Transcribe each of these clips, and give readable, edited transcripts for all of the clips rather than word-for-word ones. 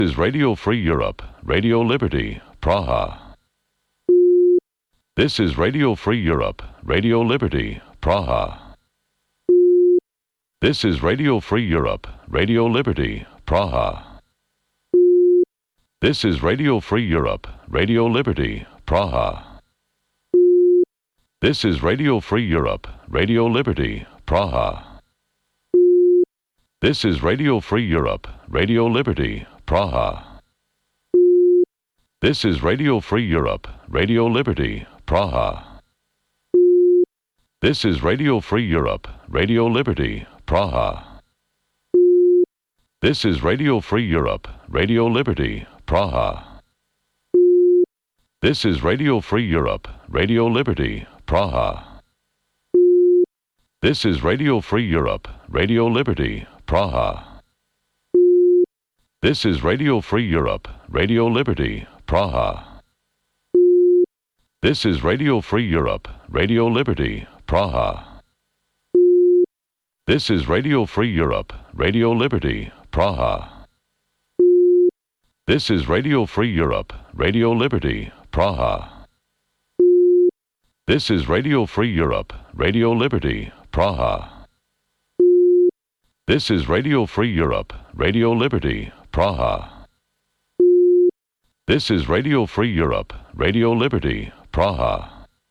is Radio Free Europe, Radio Liberty, Praha. This is Radio Free Europe, Radio Liberty, Praha. This is Radio Free Europe, Radio Liberty, Praha. This is Radio Free Europe, Radio Liberty, Praha. This is Radio Free Europe, Radio Liberty, Praha. This is Radio Free Europe, Radio Liberty, Praha. This is Radio Free Europe, Radio Liberty, Praha. This is Radio Free Europe, Radio Liberty, Praha. This is Radio Free Europe, Radio Liberty, Praha. This is Radio Free Europe, Radio Liberty, Praha. This is Radio Free Europe, Radio Liberty, Praha. This is Radio Free Europe, Radio Liberty, Praha. This is Radio Free Europe, Radio Liberty, Praha. This is Radio Free Europe, Radio Liberty, Praha. This is Radio Free Europe, Radio Liberty, Praha. This is Radio Free Europe, Radio Liberty, Praha. This is Radio Free Europe, Radio Liberty, Praha. This is Radio Free Europe, Radio Liberty, Praha.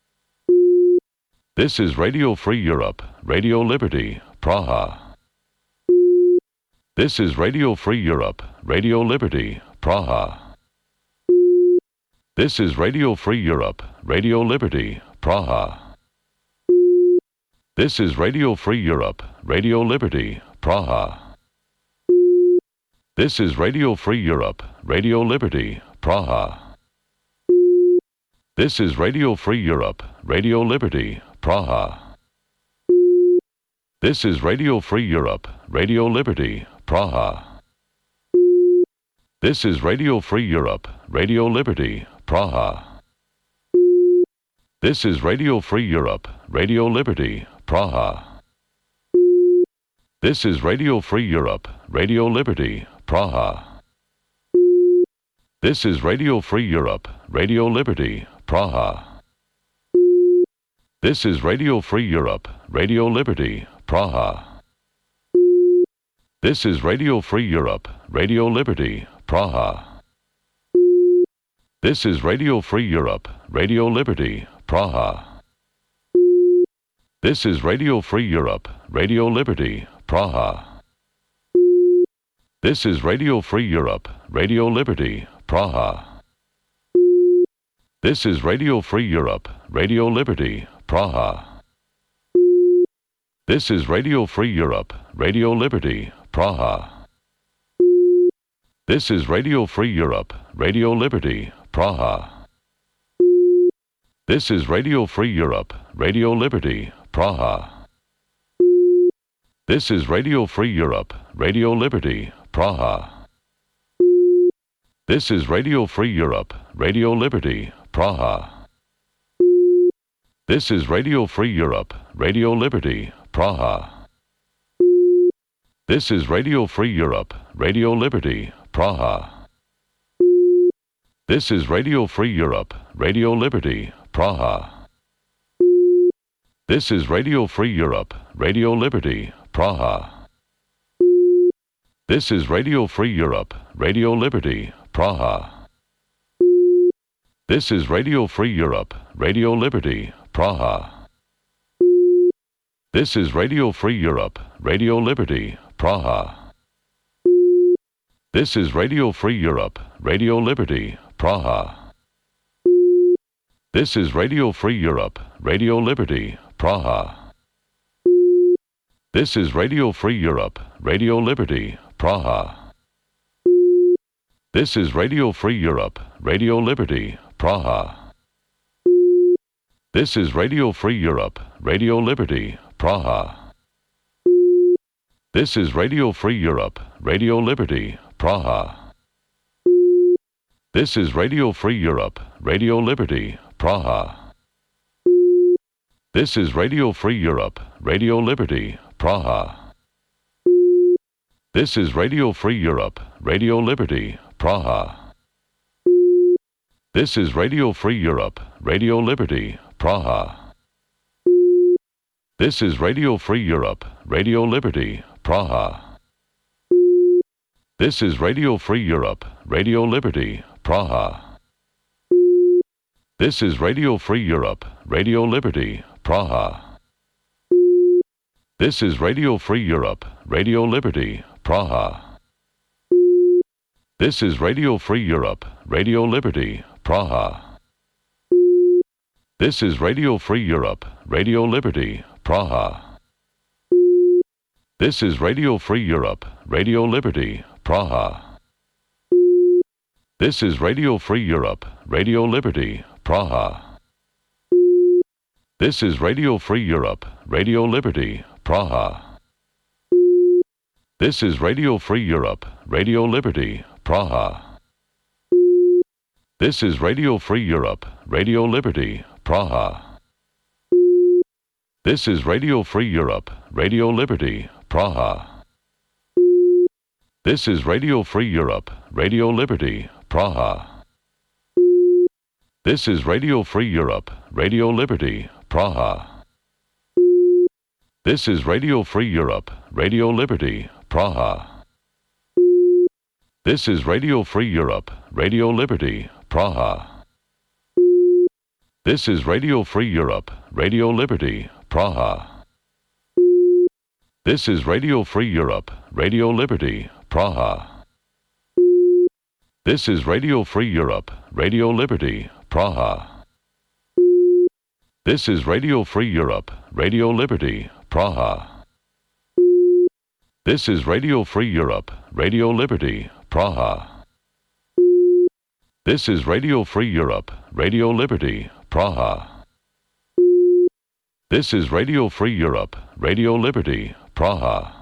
This is Radio Free Europe, Radio Liberty, Praha. This is Radio Free Europe, Radio Liberty, Praha. This is Radio Free Europe, Radio Liberty, Praha. This is Radio Free Europe, Radio Liberty, Praha. This is Radio Free Europe, Radio Liberty, Praha. This is Radio Free Europe, Radio Liberty, Praha. This is Radio Free Europe, Radio Liberty, Praha. This is Radio Free Europe, Radio Liberty, Praha. This is Radio Free Europe, Radio Liberty, Praha. This is Radio Free Europe, Radio Liberty, Praha. This is Radio Free Europe, Radio Liberty, Praha. This is Radio Free Europe, Radio Liberty, Praha. This is Radio Free Europe, Radio Liberty, Praha. This is Radio Free Europe, Radio Liberty, Praha. This is Radio Free Europe, Radio Liberty, Praha. This is Radio Free Europe, Radio Liberty, Praha. This is Radio Free Europe, Radio Liberty, Praha. This is Radio Free Europe, Radio Liberty, Praha. This is Radio Free Europe, Radio Liberty, Praha. This is Radio Free Europe, Radio Liberty, Praha. This is Radio Free Europe, Radio Liberty, Praha. This is Radio Free Europe, Radio Liberty, Praha. This is Radio Free Europe, Radio Liberty, Praha. This is Radio Free Europe, Radio Liberty, Praha. This is Radio Free Europe, Radio Liberty, Praha. This is Radio Free Europe, Radio Liberty, Praha. This is Radio Free Europe, Radio Liberty, Praha. This is Radio Free Europe, Radio Liberty, Praha. This is Radio Free Europe, Radio Liberty, Praha. This is Radio Free Europe, Radio Liberty, Praha. This is Radio Free Europe, Radio Liberty, Praha. This is Radio Free Europe, Radio Liberty, Praha. This is Radio Free Europe, Radio Liberty, Praha. This is Radio Free Europe, Radio Liberty, Praha. This is Radio Free Europe, Radio Liberty, Praha. This is Radio Free Europe, Radio Liberty, Praha. This is Radio Free Europe, Radio Liberty, Praha. This is Radio Free Europe, Radio Liberty, Praha. This is Radio Free Europe, Radio Liberty, Praha. This is Radio Free Europe, Radio Liberty, Praha. This is Radio Free Europe, Radio Liberty, Praha. This is Radio Free Europe, Radio Liberty, Praha. This is Radio Free Europe, Radio Liberty, Praha. This is Radio Free Europe, Radio Liberty, Praha. This is Radio Free Europe, Radio Liberty, Praha. This is Radio Free Europe, Radio Liberty, Praha. This is Radio Free Europe, Radio Liberty, Praha. This is Radio Free Europe, Radio Liberty, Praha. This is Radio Free Europe, Radio Liberty, Praha. This is Radio Free Europe, Radio Liberty, Praha. This is Radio Free Europe, Radio Liberty, Praha. This is Radio Free Europe, Radio Liberty, Praha. This is Radio Free Europe, Radio Liberty, Praha. This is Radio Free Europe, Radio Liberty, Praha. This is Radio Free Europe, Radio Liberty, Praha. This is Radio Free Europe, Radio Liberty, Praha. This is Radio Free Europe, Radio Liberty, Praha. This is Radio Free Europe, Radio Liberty, Praha. This is Radio Free Europe, Radio Liberty, Praha. This is Radio Free Europe, Radio Liberty, Praha. This is Radio Free Europe, Radio Liberty, Praha. This is Radio Free Europe, Radio Liberty, Praha.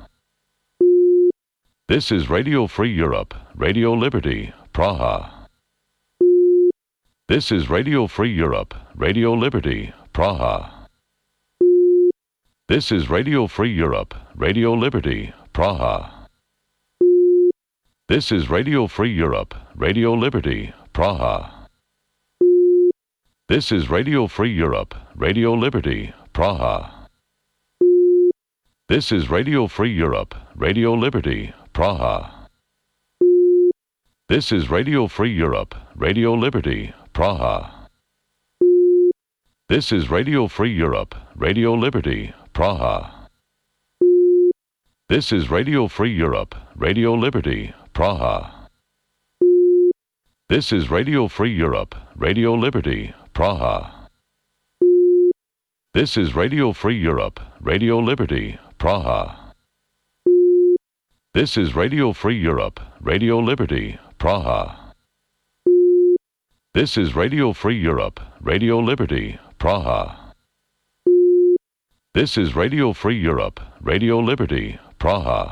This is Radio Free Europe, Radio Liberty, Praha. This is Radio Free Europe, Radio Liberty, Praha. This is Radio Free Europe, Radio Liberty, Praha. This is Radio Free Europe, Radio Liberty, Praha. This is Radio Free Europe, Radio Liberty, Praha. This is Radio Free Europe, Radio Liberty, Praha. This is Radio Free Europe, Radio Liberty, Praha. This is Radio Free Europe, Radio Liberty, Praha. This is Radio Free Europe, Radio Liberty, Praha. This is Radio Free Europe, Radio Liberty, Praha. This is Radio Free Europe, Radio Liberty, Praha. This is Radio Free Europe, Radio Liberty, Praha. This is Radio Free Europe, Radio Liberty, Praha. This is Radio Free Europe, Radio Liberty, Praha.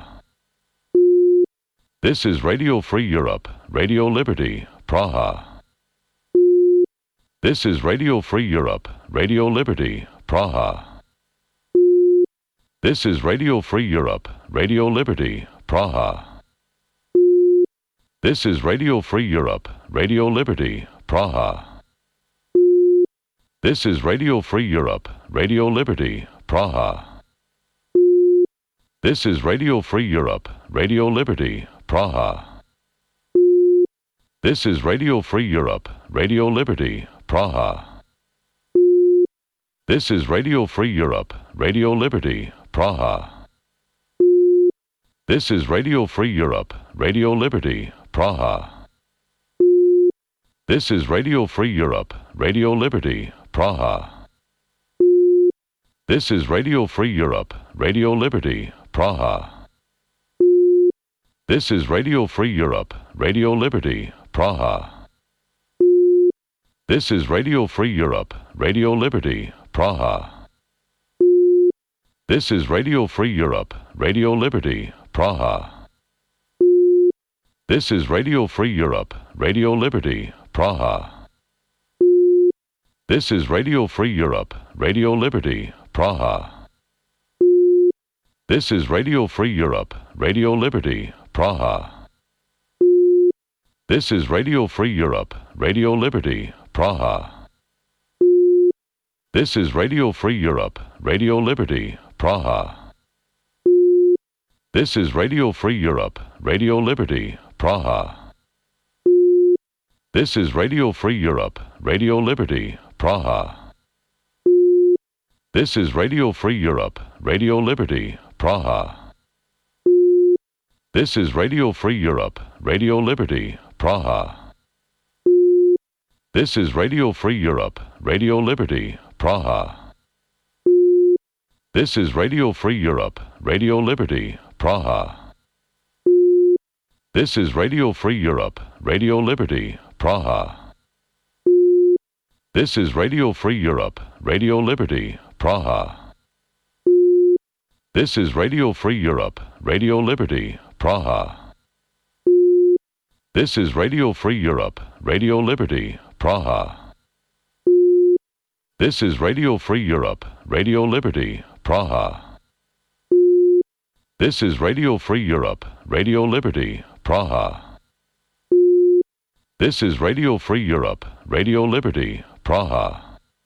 This is Radio Free Europe, Radio Liberty, Praha. This is Radio Free Europe, Radio Liberty, Praha. This is Radio Free Europe, Radio Liberty, Praha. This is Radio Free Europe, Radio Liberty, Praha. This is Radio Free Europe, Radio Liberty, Praha. This is Radio Free Europe, Radio Liberty, Praha. This is Radio Free Europe, Radio Liberty, Praha. This is Radio Free Europe, Radio Liberty, Praha. This is Radio Free Europe, Radio Liberty, Praha. This is Radio Free Europe, Radio Liberty, Praha. This is Radio Free Europe, Radio Liberty, Praha. This is Radio Free Europe, Radio Liberty, Praha. This is Radio Free Europe, Radio Liberty, Praha. This is Radio Free Europe, Radio Liberty, Praha. This is Radio Free Europe, Radio Liberty, Praha. This is Radio Free Europe, Radio Liberty, Praha. This is Radio Free Europe, Radio Liberty, Praha. This is Radio Free Europe, Radio Liberty, Praha. This is Radio Free Europe, Radio Liberty, Praha. This is Radio Free Europe, Radio Liberty, Praha. This is Radio Free Europe, Radio Liberty, Praha. This is Radio Free Europe, Radio Liberty, Praha. This is Radio Free Europe, Radio Liberty, Praha. This is Radio Free Europe, Radio Liberty, Praha. This is Radio Free Europe, Radio Liberty, Praha. This is Radio Free Europe, Radio Liberty, Praha. This is Radio Free Europe, Radio Liberty, Praha. This is Radio Free Europe, Radio Liberty, Praha. This is Radio Free Europe, Radio Liberty, Praha. This is Radio Free Europe, Radio Liberty, Praha. This is Radio Free Europe, Radio Liberty, Praha. This is Radio Free Europe, Radio Liberty, Praha.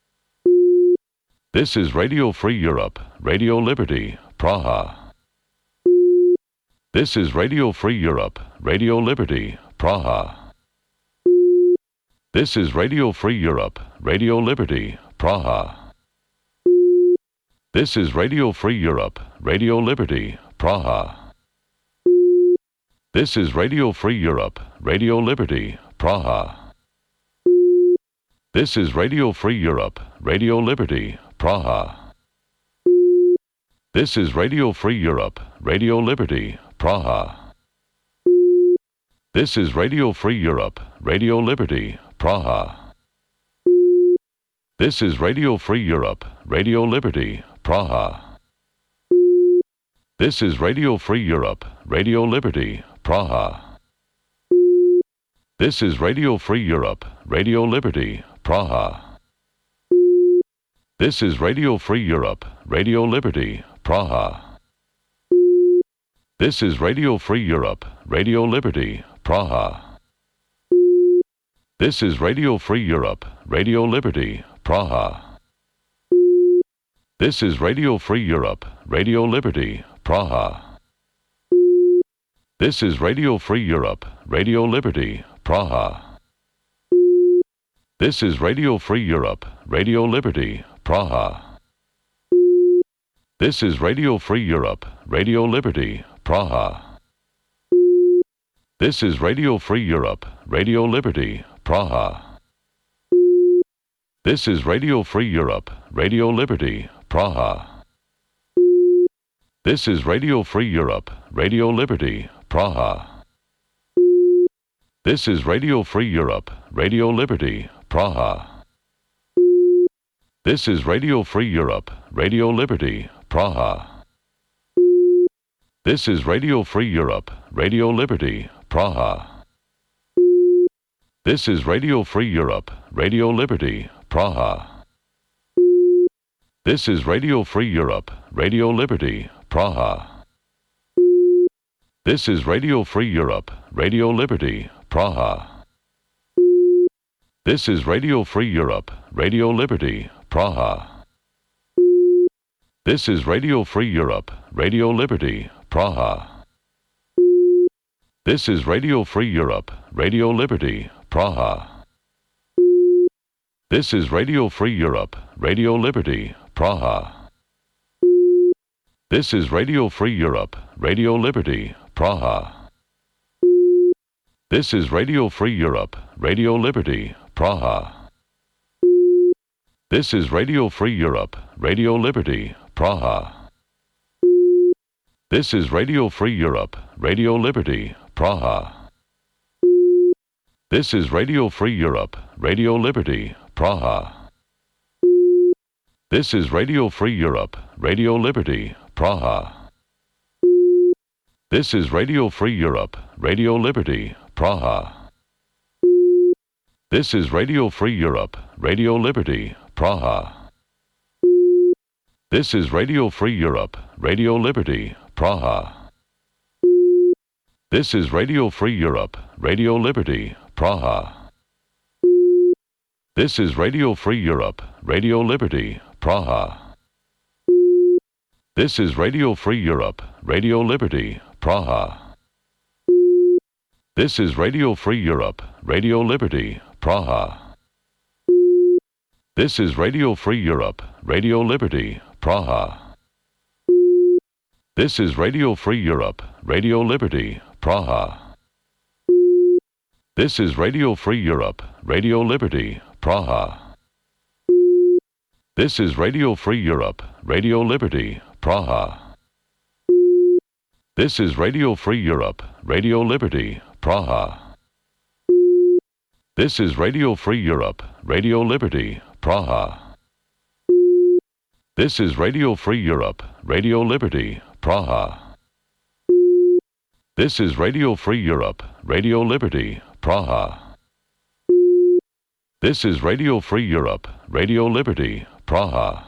This is Radio Free Europe, Radio Liberty, Praha. This is Radio Free Europe, Radio Liberty, Praha. This is Radio Free Europe, Radio Liberty, Praha. This is Radio Free Europe, Radio Liberty, Praha. This is Radio Free Europe, Radio Liberty, Praha. This is Radio Free Europe, Radio Liberty, Praha. This is Radio Free Europe, Radio Liberty, Praha. This is Radio Free Europe, Radio Liberty, Praha. This is Radio Free Europe, Radio Liberty, Praha. This is Radio Free Europe, Radio Liberty, Praha. This is Radio Free Europe, Radio Liberty, Praha. This is Radio Free Europe, Radio Liberty, Praha. This is Radio Free Europe, Radio Liberty, Praha. This is Radio Free Europe, Radio Liberty, Praha. This is Radio Free Europe, Radio Liberty, Praha. This is Radio Free Europe, Radio Liberty, Praha. This is Radio Free Europe, Radio Liberty, Praha. This is Radio Free Europe, Radio Liberty, Praha. This is Radio Free Europe, Radio Liberty, Praha. This is Radio Free Europe, Radio Liberty, Praha. This is Radio Free Europe, Radio Liberty, Praha. This is Radio Free Europe, Radio Liberty, Praha. This is Radio Free Europe, Radio Liberty, Praha. This is Radio Free Europe, Radio Liberty, Praha. This is Radio Free Europe, Radio Liberty, Praha. This is Radio Free Europe, Radio Liberty, Praha. This is Radio Free Europe, Radio Liberty, Praha. This is Radio Free Europe, Radio Liberty, Praha. This is Radio Free Europe, Radio Liberty, Praha. This is Radio Free Europe, Radio Liberty, Praha. This is Radio Free Europe, Radio Liberty, Praha. This is Radio Free Europe, Radio Liberty, Praha. This is Radio Free Europe, Radio Liberty, Praha. This is Radio Free Europe, Radio Liberty, Praha. This is Radio Free Europe, Radio Liberty, Praha. This is Radio Free Europe, Radio Liberty, Praha. This is Radio Free Europe, Radio Liberty, Praha. This is Radio Free Europe, Radio Liberty, Praha. This is Radio Free Europe, Radio Liberty, Praha. This is Radio Free Europe, Radio Liberty, Praha. This is Radio Free Europe, Radio Liberty, Praha. This is Radio Free Europe, Radio Liberty, Praha. This is Radio Free Europe, Radio Liberty, Praha. This is Radio Free Europe, Radio Liberty, Praha. This is Radio Free Europe, Radio Liberty, Praha. This is Radio Free Europe, Radio Liberty, Praha. This is Radio Free Europe, Radio Liberty, Praha. This is Radio Free Europe, Radio Liberty, Praha. This is Radio Free Europe, Radio Liberty, Praha. This is Radio Free Europe, Radio Liberty, Praha. This is Radio Free Europe, Radio Liberty, Praha. This is Radio Free Europe, Radio Liberty, Praha. This is Radio Free Europe, Radio Liberty, Praha.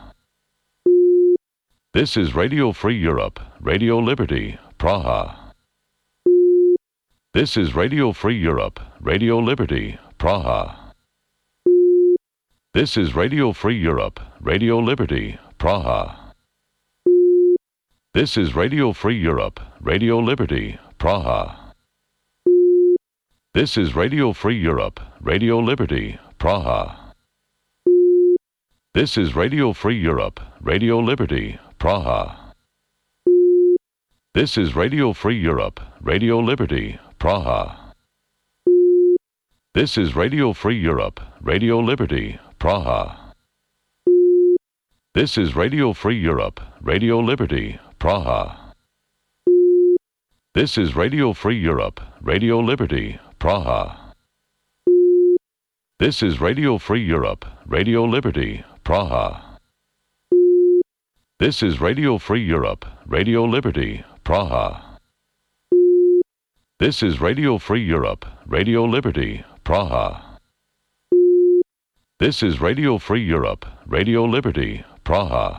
This is Radio Free Europe, Radio Liberty, Praha. This is Radio Free Europe, Radio Liberty, Praha. This is Radio Free Europe, Radio Liberty, Praha. This is Radio Free Europe, Radio Liberty, Praha. This is Radio Free Europe, Radio Liberty, Praha. This is Radio Free Europe, Radio Liberty, Praha. This is Radio Free Europe, Radio Liberty, Praha. This is Radio Free Europe, Radio Liberty, Praha. This is Radio Free Europe, Radio Liberty, Praha. This is Radio Free Europe, Radio Liberty, Praha. This is Radio Free Europe, Radio Liberty, Praha. This is Radio Free Europe, Radio Liberty, Praha. This is Radio Free Europe, Radio Liberty, Praha. This is Radio Free Europe, Radio Liberty, Praha.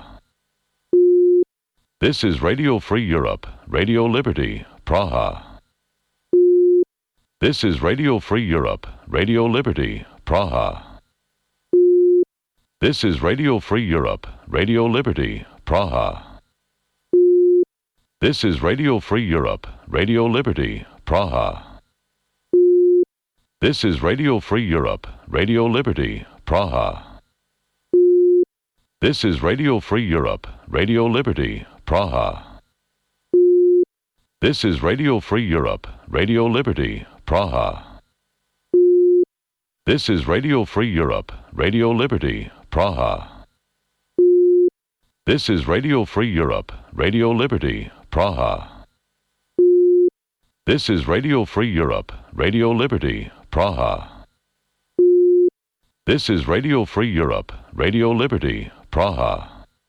This is Radio Free Europe, Radio Liberty, Praha. This is Radio Free Europe, Radio Liberty, Praha. This is Radio Free Europe, Radio Liberty, Praha. This is Radio Free Europe, Radio Liberty, Praha. This is Radio Free Europe, Radio Liberty, Praha. This is Radio Free Europe, Radio Liberty, Praha. This is Radio Free Europe, Radio Liberty, Praha. This is Radio Free Europe, Radio Liberty, Praha. This is Radio Free Europe, Radio Liberty, Praha. This is Radio Free Europe, Radio Liberty, Praha. This is Radio Free Europe, Radio Liberty, Praha.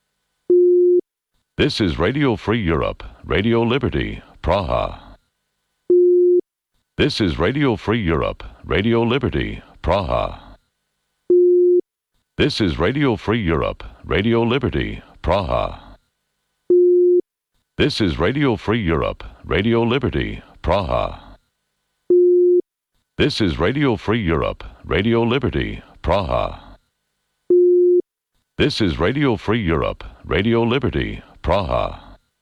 This is Radio Free Europe, Radio Liberty, Praha. This is Radio Free Europe, Radio Liberty, Praha. This is Radio Free Europe, Radio Liberty, Praha. This is Radio Free Europe, Radio Liberty, Praha. This is Radio Free Europe, Radio Liberty, Praha. This is Radio Free Europe, Radio Liberty, Praha.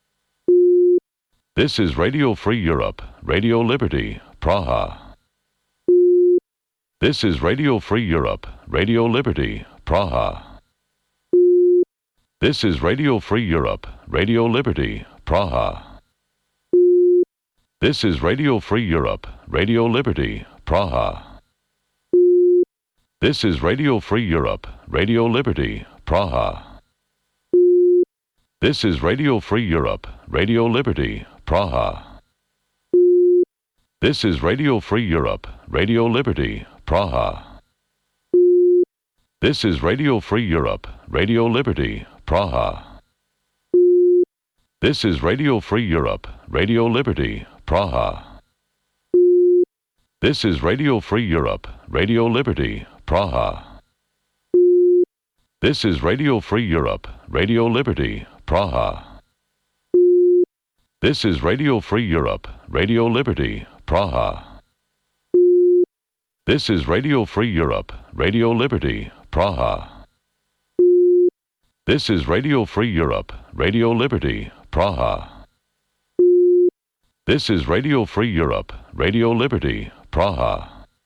This is Radio Free Europe, Radio Liberty, Praha. This is Radio Free Europe, Radio Liberty, Praha. This is Radio Free Europe, Radio Liberty, Praha. This is Radio Free Europe, Radio Liberty, Praha. This is Radio Free Europe, Radio Liberty, Praha. This is Radio Free Europe, Radio Liberty, Praha. This is Radio Free Europe, Radio Liberty, Praha. This is Radio Free Europe, Radio Liberty, Praha. This is Radio Free Europe, Radio Liberty, Praha. This is Radio Free Europe, Radio Liberty, Praha. This is Radio Free Europe, Radio Liberty, Praha. This is Radio Free Europe, Radio Liberty, Praha. This is Radio Free Europe, Radio Liberty, Praha. This is Radio Free Europe, Radio Liberty, Praha. This is Radio Free Europe, Radio Liberty, Praha.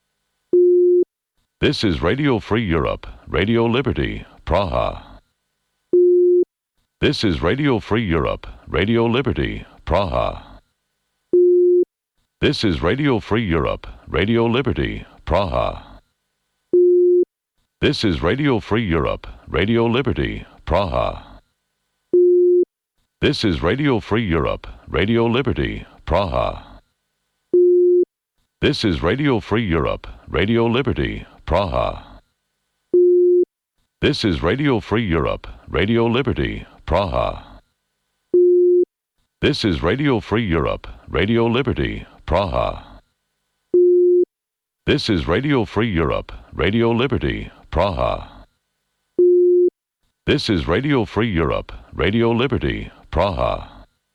This is Radio Free Europe, Radio Liberty, Praha. This is Radio Free Europe, Radio Liberty, Praha. This is Radio Free Europe, Radio Liberty, Praha. This is Radio Free Europe, Radio Liberty, Praha. This is Radio Free Europe, Radio Liberty, Praha. This is Radio Free Europe, Radio Liberty, Praha. This is Radio Free Europe, Radio Liberty, Praha. This is Radio Free Europe, Radio Liberty, Praha. This is Radio Free Europe, Radio Liberty, Praha. This is Radio Free Europe, Radio Liberty, Praha.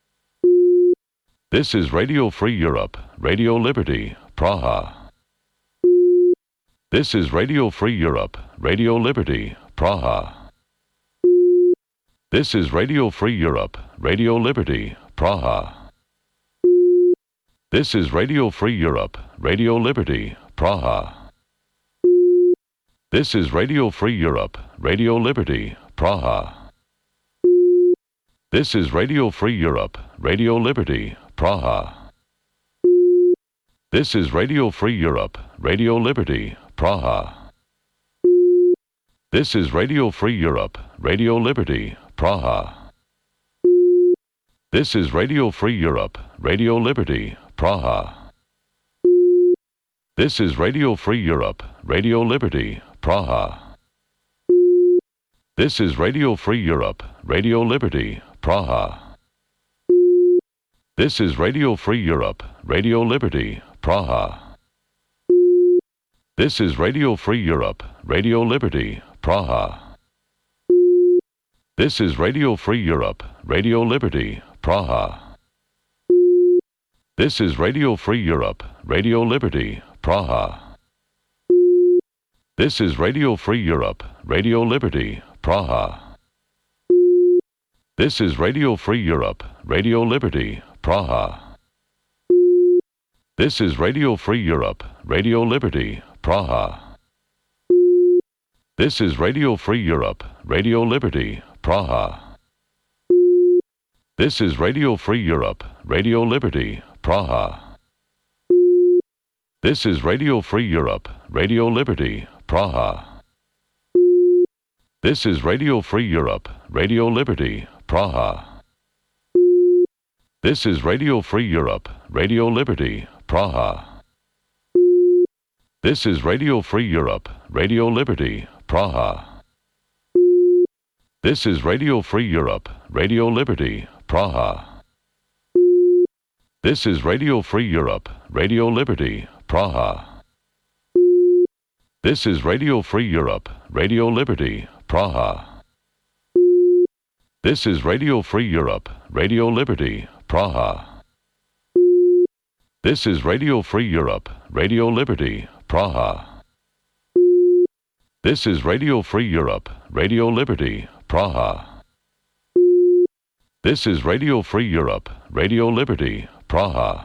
This is Radio Free Europe, Radio Liberty, Praha. This is Radio Free Europe, Radio Liberty, Praha. This is Radio Free Europe, Radio Liberty, Praha. This is Radio Free Europe, Radio Liberty, Praha. This is Radio Free Europe, Radio Liberty, Praha. This is Radio Free Europe, Radio Liberty, Praha. This is Radio Free Europe, Radio Liberty, Praha. This is Radio Free Europe, Radio Liberty, Praha. This is Radio Free Europe, Radio Liberty, Praha. This is Radio Free Europe, Radio Liberty, Praha. This is Radio Free Europe, Radio Liberty, Praha. This is Radio Free Europe, Radio Liberty, Praha. This is Radio Free Europe, Radio Liberty, Praha. This is Radio Free Europe, Radio Liberty, Praha. This is Radio Free Europe, Radio Liberty, Praha. This is Radio Free Europe, Radio Liberty, Praha. This is Radio Free Europe, Radio Liberty, Praha. This is Radio Free Europe, Radio Liberty, Praha. This is Radio Free Europe, Radio Liberty, Praha. This is Radio Free Europe, Radio Liberty, Praha. This is Radio Free Europe, Radio Liberty, Praha. This is Radio Free Europe, Radio Liberty, Praha. This is Radio Free Europe, Radio Liberty, Praha. This is Radio Free Europe, Radio Liberty, Praha. This is Radio Free Europe, Radio Liberty, Praha. This is Radio Free Europe, Radio Liberty, Praha. This is Radio Free Europe, Radio Liberty, Praha. This is Radio Free Europe, Radio Liberty, Praha. This is Radio Free Europe, Radio Liberty, Praha. This is Radio Free Europe, Radio Liberty, Praha. This is Radio Free Europe, Radio Liberty, Praha.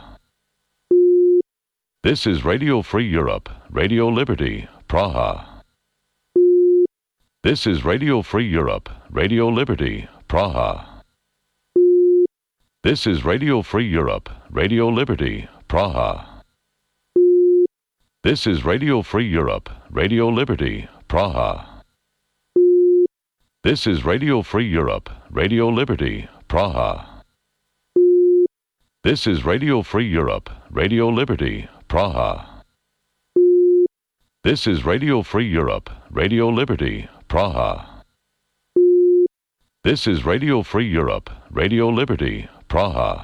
This is Radio Free Europe, Radio Liberty, Praha. This is Radio Free Europe, Radio Liberty, Praha. This is Radio Free Europe, Radio Liberty, Praha. This is Radio Free Europe, Radio Liberty, Praha. This is Radio Free Europe, Radio Liberty, Praha. This is Radio Free Europe, Radio Liberty, Praha. This is Radio Free Europe, Radio Liberty, Praha. This is Radio Free Europe, Radio Liberty, Praha.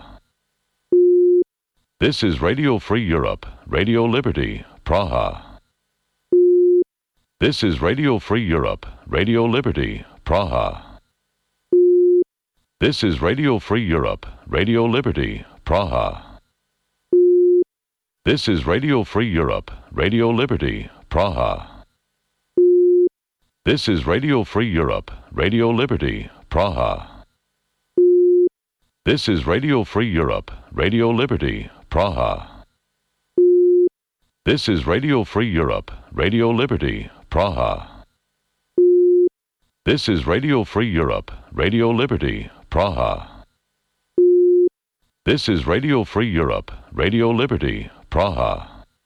This is Radio Free Europe, Radio Liberty, Praha. This is Radio Free Europe, Radio Liberty, Praha. This is Radio Free Europe, Radio Liberty, Praha. This is Radio Free Europe, Radio Liberty, Praha. This is Radio Free Europe, Radio Liberty, Praha. This is Radio Free Europe, Radio Liberty, Praha. This is Radio Free Europe, Radio Liberty, Praha. This is Radio Free Europe, Radio Liberty, Praha. This is Radio Free Europe, Radio Liberty, Praha.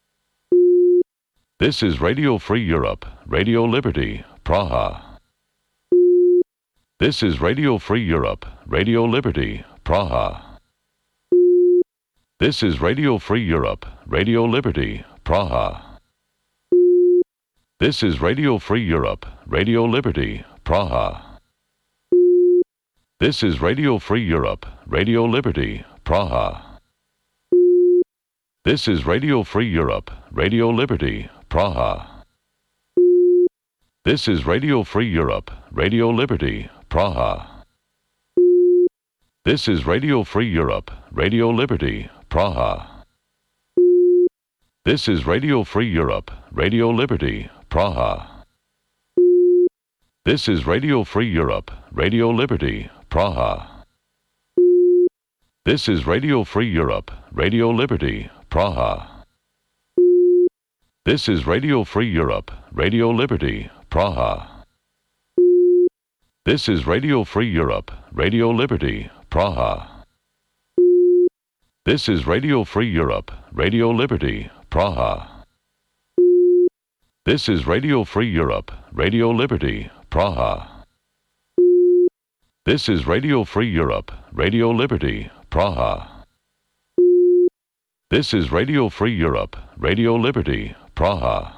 This is Radio Free Europe, Radio Liberty, Praha. This is Radio Free Europe, Radio Liberty, Praha. This is Radio Free Europe, Radio Liberty, Praha. This is Radio Free Europe, Radio Liberty, Praha. This is Radio Free Europe, Radio Liberty, Praha. This is Radio Free Europe, Radio Liberty, Praha. This is Radio Free Europe, Radio Liberty, Praha. This is Radio Free Europe, Radio Liberty, Praha. This is Radio Free Europe, Radio Liberty, Praha. This is Radio Free Europe, Radio Liberty, Praha. This is Radio Free Europe, Radio Liberty, Praha. This is Radio Free Europe, Radio Liberty, Praha. This is Radio Free Europe, Radio Liberty, Praha. This is Radio Free Europe, Radio Liberty, Praha. This is Radio Free Europe, Radio Liberty, Praha. This is Radio Free Europe, Radio Liberty, Praha. This is Radio Free Europe, Radio Liberty, Praha.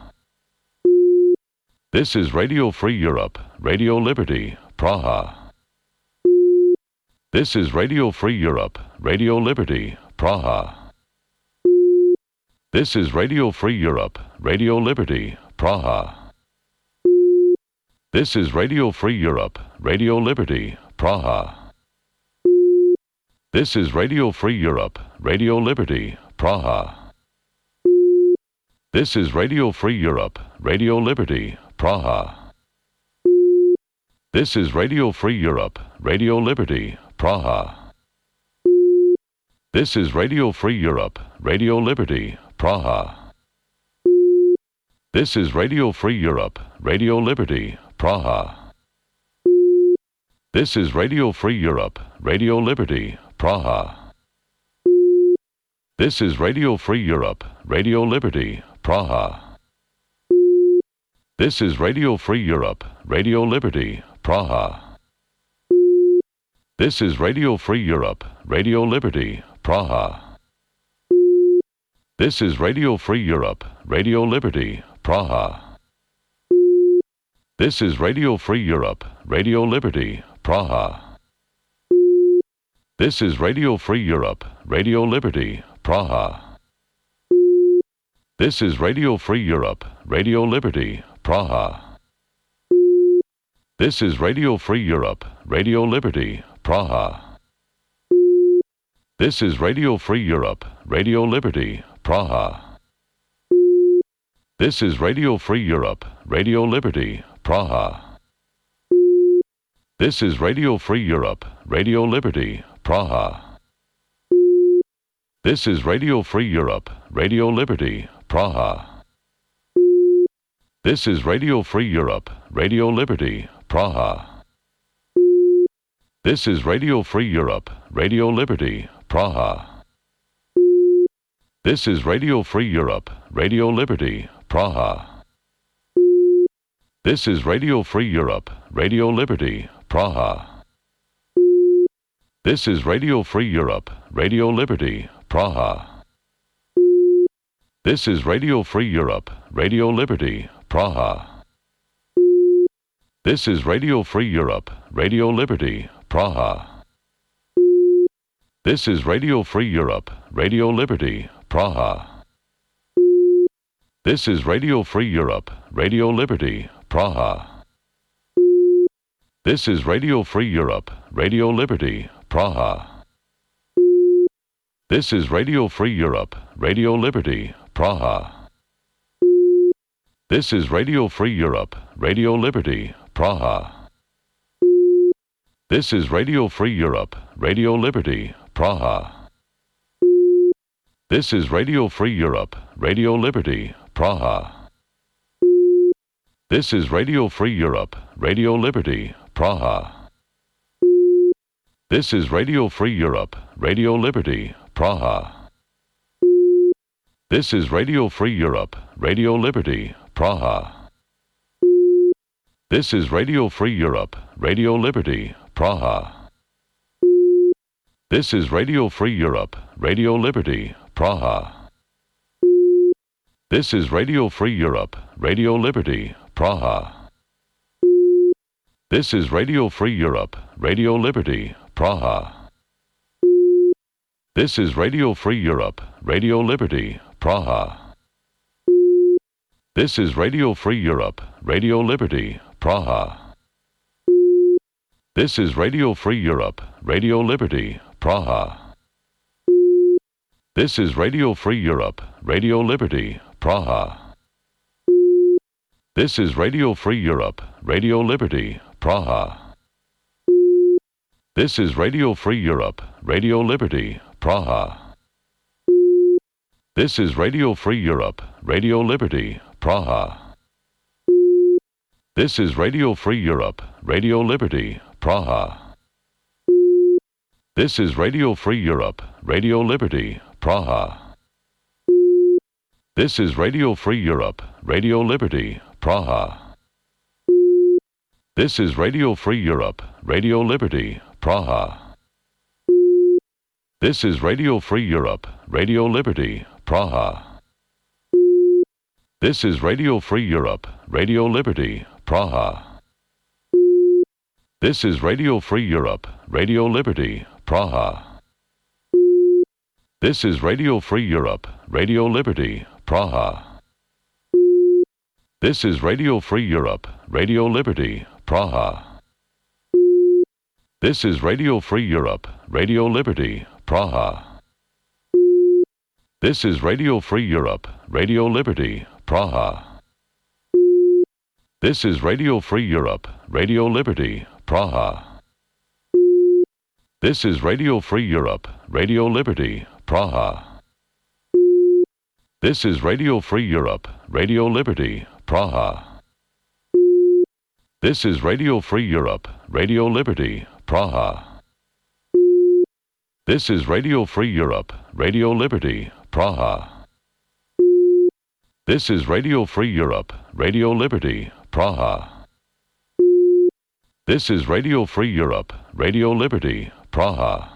This is Radio Free Europe, Radio Liberty, Praha. This is Radio Free Europe, Radio Liberty, Praha. This is Radio Free Europe, Radio Liberty, Praha. This is Radio Free Europe, Radio Liberty, Praha. This is Radio Free Europe, Radio Liberty, Praha. This is Radio Free Europe, Radio Liberty, Praha. This is Radio Free Europe, Radio Liberty, Praha. This is Radio Free Europe, Radio Liberty, Praha. This is Radio Free Europe, Radio Liberty, Praha. This is Radio Free Europe, Radio Liberty, Praha. This is Radio Free Europe, Radio Liberty, Praha. This is Radio Free Europe, Radio Liberty, Praha. This is Radio Free Europe, Radio Liberty, Praha. This is Radio Free Europe, Radio Liberty, Praha. This is Radio Free Europe, Radio Liberty, Praha. This is Radio Free Europe, Radio Liberty, Praha. This is Radio Free Europe, Radio Liberty, Praha. This is Radio Free Europe, Radio Liberty, Praha. This is Radio Free Europe, Radio Liberty, Praha. This is Radio Free Europe, Radio Liberty, Praha. This is Radio Free Europe, Radio Liberty, Praha. This is Radio Free Europe, Radio Liberty, Praha. This is Radio Free Europe, Radio Liberty, Praha. This is Radio Free Europe, Radio Liberty, Praha. This is Radio Free Europe, Radio Liberty, Praha. This is Radio Free Europe, Radio Liberty, Praha. This is Radio Free Europe, Radio Liberty, Praha. This is Radio Free Europe, Radio Liberty, Praha. This is Radio Free Europe, Radio Liberty, Praha. This is Radio Free Europe, Radio Liberty, Praha. This is Radio Free Europe, Radio Liberty, Praha. This is Radio Free Europe, Radio Liberty, Praha. This is Radio Free Europe, Radio Liberty, Praha. This is Radio Free Europe, Radio Liberty, Praha. This is Radio Free Europe, Radio Liberty, Praha. This is Radio Free Europe, Radio Liberty, Praha. This is Radio Free Europe, Radio Liberty, Praha. This is Radio Free Europe, Radio Liberty, Praha. This is Radio Free Europe, Radio Liberty, Praha. This is Radio Free Europe, Radio Liberty, Praha. This is Radio Free Europe, Radio Liberty, Praha. This is Radio Free Europe, Radio Liberty, Praha. This is Radio Free Europe, Radio Liberty, Praha. This is Radio Free Europe, Radio Liberty, Praha. This is Radio Free Europe, Radio Liberty, Praha. This is Radio Free Europe, Radio Liberty, Praha. This is Radio Free Europe, Radio Liberty, Praha. This is Radio Free Europe, Radio Liberty, Praha. This is Radio Free Europe, Radio Liberty, Praha. This is Radio Free Europe, Radio Liberty, Praha. This is Radio Free Europe, Radio Liberty, Praha. This is Radio Free Europe, Radio Liberty, Praha. This is Radio Free Europe, Radio Liberty, Praha. This is Radio Free Europe, Radio Liberty, Praha. This is Radio Free Europe, Radio Liberty, Praha. This is Radio Free Europe, Radio Liberty, Praha. This is Radio Free Europe, Radio Liberty, Praha. This is Radio Free Europe, Radio Liberty, Praha. This is Radio Free Europe, Radio Liberty, Praha. This is Radio Free Europe, Radio Liberty, Praha. This is Radio Free Europe, Radio Liberty, Praha. This is Radio Free Europe, Radio Liberty, Praha. This is Radio Free Europe, Radio Liberty, Praha. This is Radio Free Europe, Radio Liberty, Praha. This is Radio Free Europe, Radio Liberty, Praha. This is Radio Free Europe, Radio Liberty, Praha. This is Radio Free Europe, Radio Liberty, Praha. This is Radio Free Europe, Radio Liberty, Praha.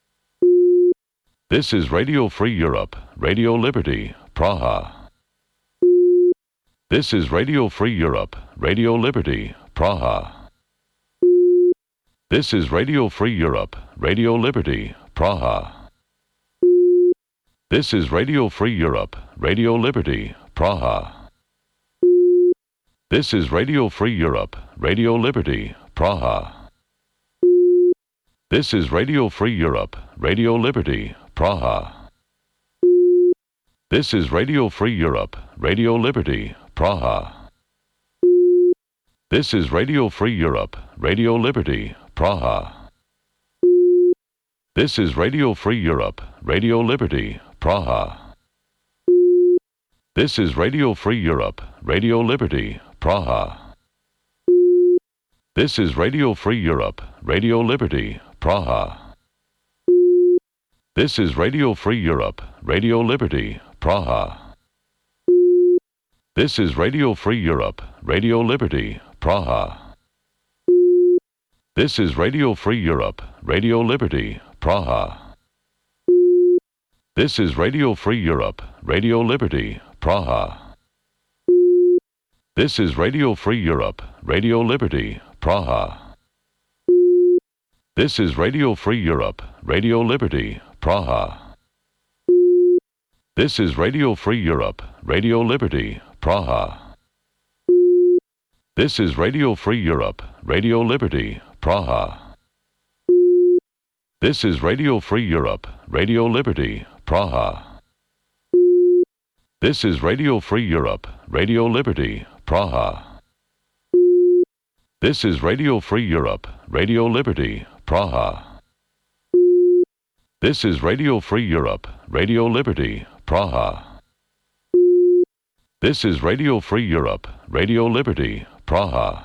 This is Radio Free Europe, Radio Liberty, Praha. This is Radio Free Europe, Radio Liberty, Praha. This is Radio Free Europe, Radio Liberty, Praha. This is Radio Free Europe, Radio Liberty, Praha. This is Radio Free Europe, Radio Liberty, Praha. This is Radio Free Europe, Radio Liberty, Praha. This is Radio Free Europe, Radio Liberty, Praha. This is Radio Free Europe, Radio Liberty, Praha. This is Radio Free Europe, Radio Liberty, Praha. This is Radio Free Europe, Radio Liberty, Praha. This is Radio Free Europe, Radio Liberty, Praha. This is Radio Free Europe, Radio Liberty, Praha. This is Radio Free Europe, Radio Liberty, Praha. This is Radio Free Europe, Radio Liberty, Praha. This is Radio Free Europe, Radio Liberty, Praha. This is Radio Free Europe, Radio Liberty, Praha. This is Radio Free Europe, Radio Liberty, Praha. This is Radio Free Europe, Radio Liberty, Praha. This is Radio Free Europe, Radio Liberty, Praha. This is Radio Free Europe, Radio Liberty, Praha. This is Radio Free Europe, Radio Liberty, Praha. This is Radio Free Europe, Radio Liberty, Praha. This is Radio Free Europe, Radio Liberty, Praha. This is Radio Free Europe, Radio Liberty, Praha.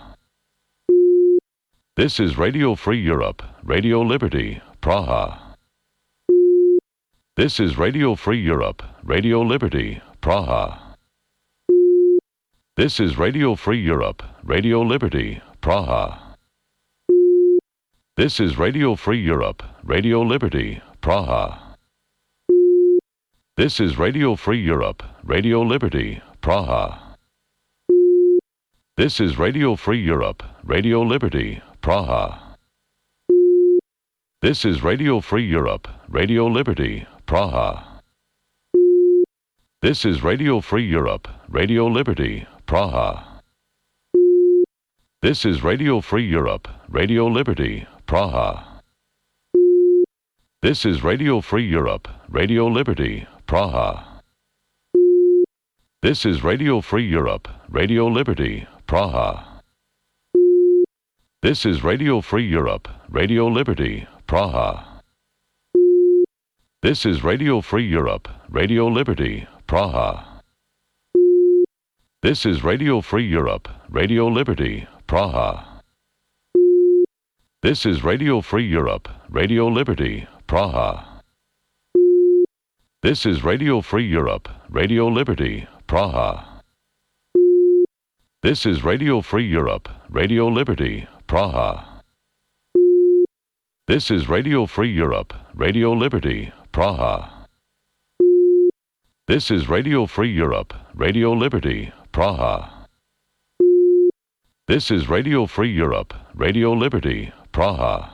This is Radio Free Europe, Radio Liberty, Praha. This is Radio Free Europe, Radio Liberty, Praha. This is Radio Free Europe, Radio Liberty, Praha. This is Radio Free Europe, Radio Liberty, Praha. This is Radio Free Europe, Radio Liberty, Praha. This is Radio Free Europe, Radio Liberty, Praha. This is Radio Free Europe, Radio Liberty, Praha. This is Radio Free Europe, Radio Liberty, Praha. This is Radio Free Europe, Radio Liberty, Praha. This is Radio Free Europe, Radio Liberty, Praha. This is Radio Free Europe, Radio Liberty, Praha. This is Radio Free Europe, Radio Liberty, Praha. This is Radio Free Europe, Radio Liberty, Praha. This is Radio Free Europe, Radio Liberty, Praha. This is Radio Free Europe, Radio Liberty, Praha. This is Radio Free Europe, Radio Liberty, Praha. This is Radio Free Europe, Radio Liberty, Praha. This is Radio Free Europe, Radio Liberty, Praha. This is Radio Free Europe, Radio Liberty, Praha. This is Radio Free Europe, Radio Liberty, Praha.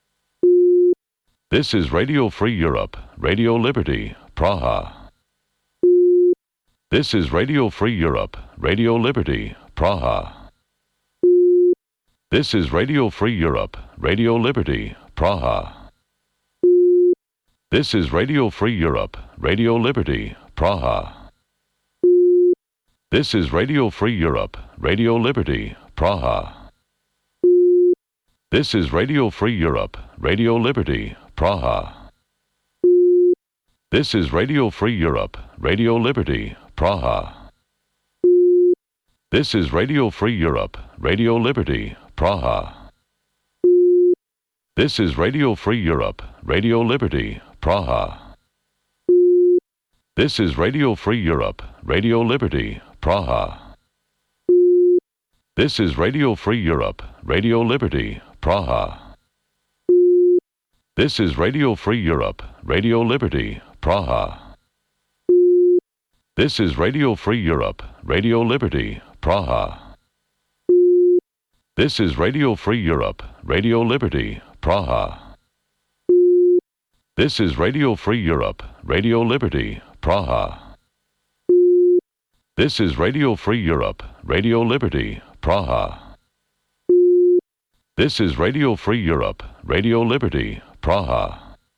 This is Radio Free Europe, Radio Liberty, Praha. This is Radio Free Europe, Radio Liberty, Praha. This is Radio Free Europe, Radio Liberty, Praha. This is Radio Free Europe, Radio Liberty, Praha. This is Radio Free Europe, Radio Liberty, Praha. This is Radio Free Europe, Radio Liberty, Praha. This is Radio Free Europe, Radio Liberty, Praha. This is Radio Free Europe, Radio Liberty, Praha. This is Radio Free Europe, Radio Liberty, Praha. This is Radio Free Europe, Radio Liberty, Praha. This is Radio Free Europe, Radio Liberty, Praha. This is Radio Free Europe, Radio Liberty, Praha. This is Radio Free Europe, Radio Liberty, Praha. This is Radio Free Europe, Radio Liberty, Praha. This is Radio Free Europe, Radio Liberty, Praha. This is Radio Free Europe, Radio Liberty, Praha. This is Radio Free Europe, Radio Liberty, Praha.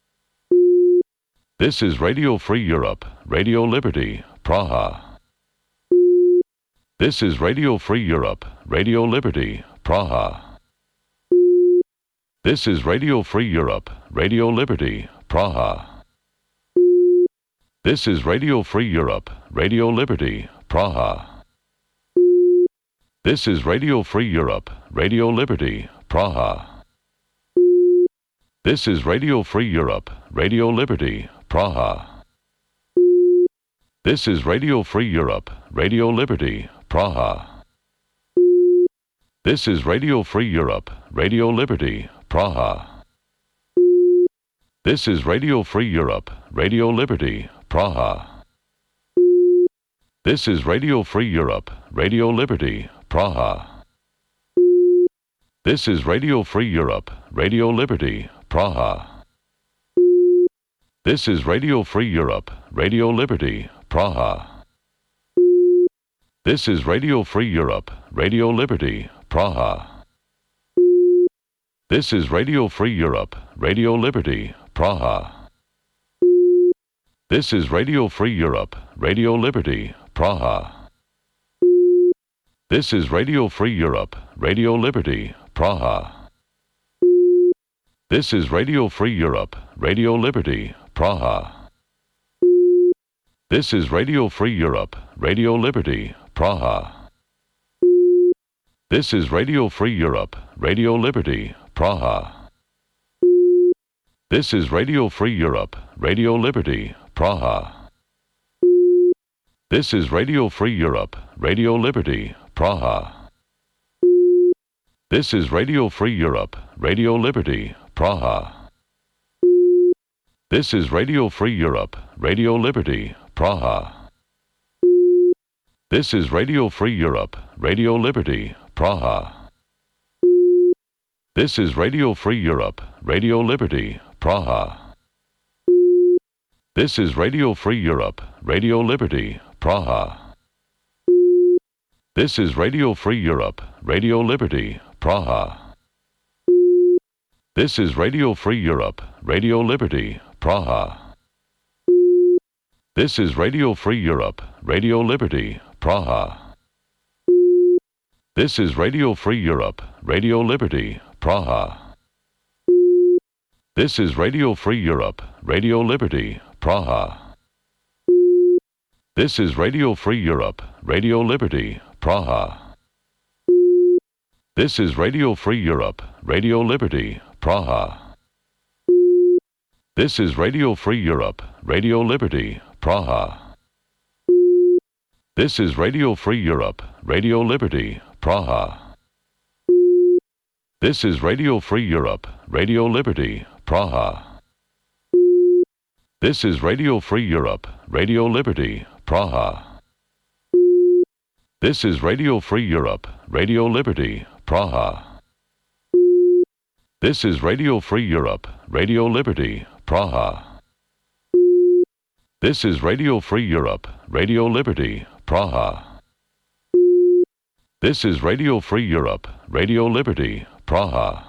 This is Radio Free Europe, Radio Liberty, Praha. This is Radio Free Europe, Radio Liberty, Praha. This is Radio Free Europe, Radio Liberty, Praha. This is Radio Free Europe, Radio Liberty, Praha. This is Radio Free Europe, Radio Liberty, Praha. This is Radio Free Europe, Radio Liberty, Praha. This is Radio Free Europe, Radio Liberty, Praha. This is Radio Free Europe, Radio Liberty, Praha. This is Radio Free Europe, Radio Liberty, Praha. This is Radio Free Europe, Radio Liberty, Praha. This is Radio Free Europe, Radio Liberty, Praha. This is Radio Free Europe, Radio Liberty, Praha. This is Radio Free Europe, Radio Liberty, Praha. This is Radio Free Europe, Radio Liberty, Praha. This is Radio Free Europe, Radio Liberty, Praha. This is Radio Free Europe, Radio Liberty, Praha. This is Radio Free Europe, Radio Liberty, Praha. This is Radio Free Europe, Radio Liberty, Praha. This is Radio Free Europe, Radio Liberty, Praha. This is Radio Free Europe, Radio Liberty, Praha. This is Radio Free Europe, Radio Liberty, Praha. This is Radio Free Europe, Radio Liberty, Praha. This is Radio Free Europe, Radio Liberty, Praha. This is Radio Free Europe, Radio Liberty, Praha. This is Radio Free Europe, Radio Liberty, Praha. This is Radio Free Europe, Radio Liberty, Praha. This is Radio Free Europe, Radio Liberty, Praha. This is Radio Free Europe, Radio Liberty, Praha. This is Radio Free Europe, Radio Liberty, Praha. This is Radio Free Europe, Radio Liberty, Praha. This is Radio Free Europe, Radio Liberty, Praha. This is Radio Free Europe, Radio Liberty, Praha. This is Radio Free Europe, Radio Liberty, Praha. This is Radio Free Europe, Radio Liberty, Praha. This is Radio Free Europe, Radio Liberty, Praha. This is Radio Free Europe, Radio Liberty, Praha. This is Radio Free Europe, Radio Liberty, Praha. This is Radio Free Europe, Radio Liberty, Praha. This is Radio Free Europe, Radio Liberty, Praha. This is Radio Free Europe, Radio Liberty, Praha. This is Radio Free Europe, Radio Liberty, Praha.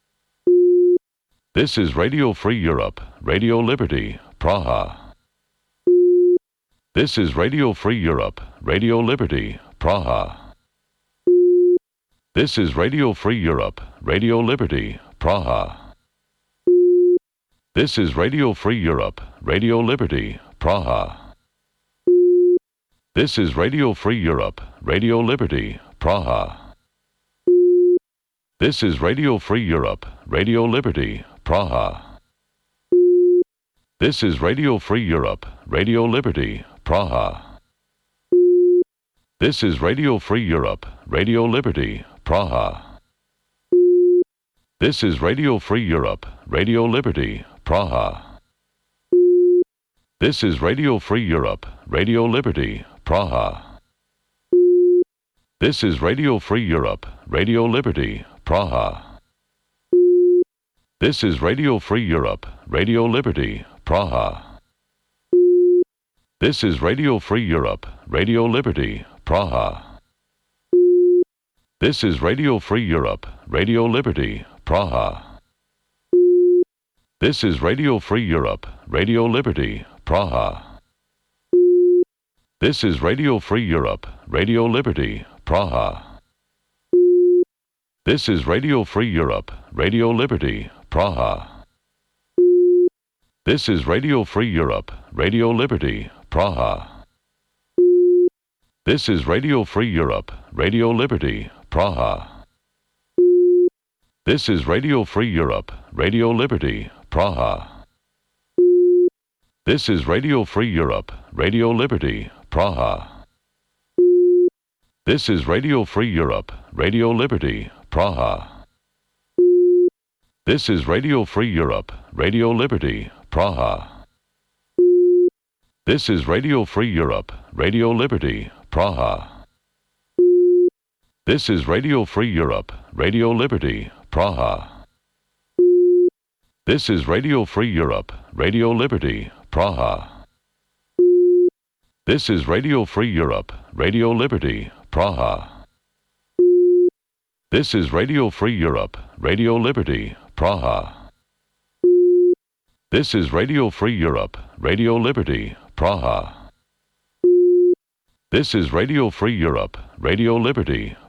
This is Radio Free Europe, Radio Liberty, Praha. This is Radio Free Europe, Radio Liberty, Praha. This is Radio Free Europe, Radio Liberty, Praha. This is Radio Free Europe, Radio Liberty, Praha. This is Radio Free Europe, Radio Liberty, Praha. This is Radio Free Europe, Radio Liberty, Praha. This is Radio Free Europe, Radio Liberty, Praha. This is Radio Free Europe, Radio Liberty, Praha. This is Radio Free Europe, Radio Liberty, Praha. This is Radio Free Europe, Radio Liberty, Praha. This is Radio Free Europe, Radio Liberty, Praha. This is Radio Free Europe, Radio Liberty, Praha. This is Radio Free Europe, Radio Liberty, Praha. This is Radio Free Europe, Radio Liberty, Praha. This is Radio Free Europe, Radio Liberty, Praha. This is Radio Free Europe, Radio Liberty, Praha. This is Radio Free Europe, Radio Liberty, Praha. This is Radio Free Europe, Radio Liberty, Praha. This is Radio Free Europe, Radio Liberty, Praha. This is Radio Free Europe, Radio Liberty, Praha. This is Radio Free Europe, Radio Liberty, Praha. This is Radio Free Europe, Radio Liberty, Praha. This is Radio Free Europe, Radio Liberty, Praha. This is Radio Free Europe, Radio Liberty, Praha. This is Radio Free Europe, Radio Liberty, Praha. This is Radio Free Europe, Radio Liberty, Praha. This is Radio Free Europe, Radio Liberty, Praha. This is Radio Free Europe, Radio Liberty, Praha. This is Radio Free Europe, Radio Liberty, Praha. This is Radio Free Europe, Radio Liberty,